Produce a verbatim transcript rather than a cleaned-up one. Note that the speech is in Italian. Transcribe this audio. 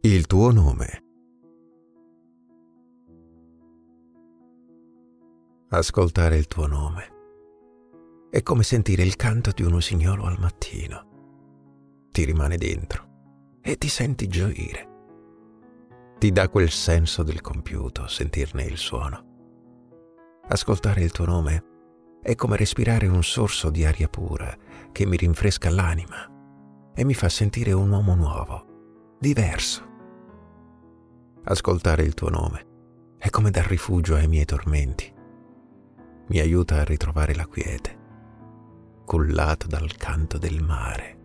Il tuo nome. Ascoltare il tuo nome è come sentire il canto di un usignolo al mattino. Ti rimane dentro e ti senti gioire. Ti dà quel senso del compiuto sentirne il suono. Ascoltare il tuo nome è come respirare un sorso di aria pura che mi rinfresca l'anima e mi fa sentire un uomo nuovo, diverso. Ascoltare il tuo nome è come dar rifugio ai miei tormenti. Mi aiuta a ritrovare la quiete, cullato dal canto del mare.